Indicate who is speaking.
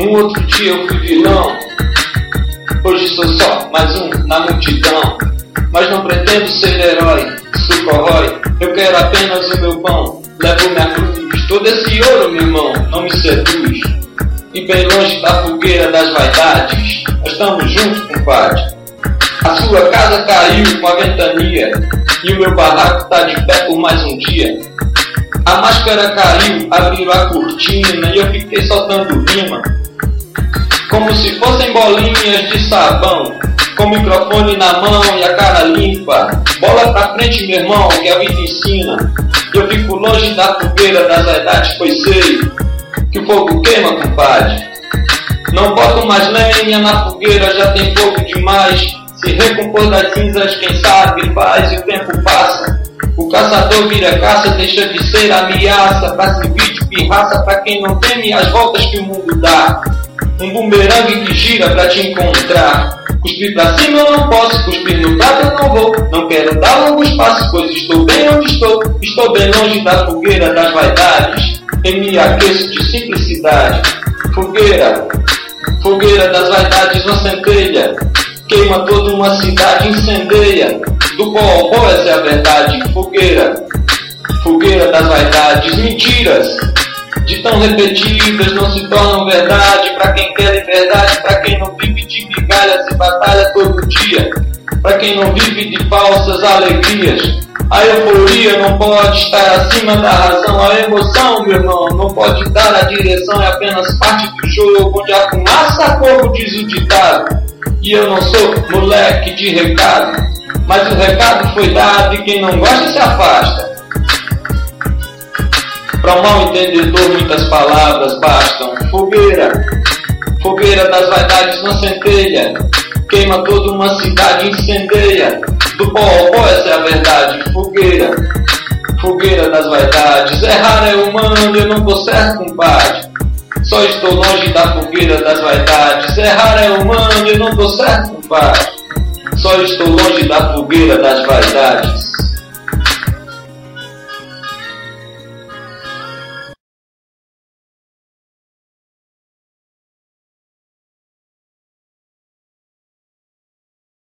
Speaker 1: No outro dia eu fui vilão, hoje sou só mais um na multidão. Mas não pretendo ser herói, sucorrói, eu quero apenas o meu pão. Levo minha cruz, todo esse ouro, meu irmão, não me seduz. E bem longe da fogueira das vaidades, nós estamos juntos, compadre. A sua casa caiu com a ventania, e o meu barraco tá de pé por mais um dia. A máscara caiu, abriram a cortina, e eu fiquei soltando rima, como se fossem bolinhas de sabão, com o microfone na mão e a cara limpa. Bola pra frente, meu irmão, que a vida ensina. Eu fico longe da fogueira das vaidades, pois sei que o fogo queima, compadre. Não boto mais lenha na fogueira, já tem fogo demais. Se recompor das cinzas, quem sabe faz, e o tempo passa. O caçador vira caça, deixa de ser ameaça, pra servir de pirraça pra quem não teme as voltas que o mundo dá. Um bumerangue que gira pra te encontrar. Cuspir pra cima eu não posso, cuspir no prato eu não vou. Não quero dar longos passos, pois estou bem onde estou. Estou bem longe da fogueira das vaidades, e me aqueço de simplicidade. Fogueira, fogueira das vaidades não centelha, queima toda uma cidade, incendeia. Do pó ao pó, essa é a verdade. Fogueira, fogueira das vaidades, mentiras de tão repetidas não se tornam verdade. Pra quem quer liberdade, pra quem não vive de migalhas e batalha todo dia, pra quem não vive de falsas alegrias. A euforia não pode estar acima da razão. A emoção, meu irmão, não pode dar a direção. É apenas parte do jogo, onde a fumaça corpo, diz o ditado. E eu não sou moleque de recado, mas o recado foi dado, e quem não gosta se afasta. Para um mal entendedor muitas palavras bastam. Fogueira, fogueira das vaidades não centelha, queima toda uma cidade, incendeia. Do pó ao pó, essa é a verdade. Fogueira, fogueira das vaidades. Errar é humano, eu não tô certo, compadre. Só estou longe da fogueira das vaidades. Errar é humano, eu não tô certo, compadre. Só estou longe da fogueira das vaidades.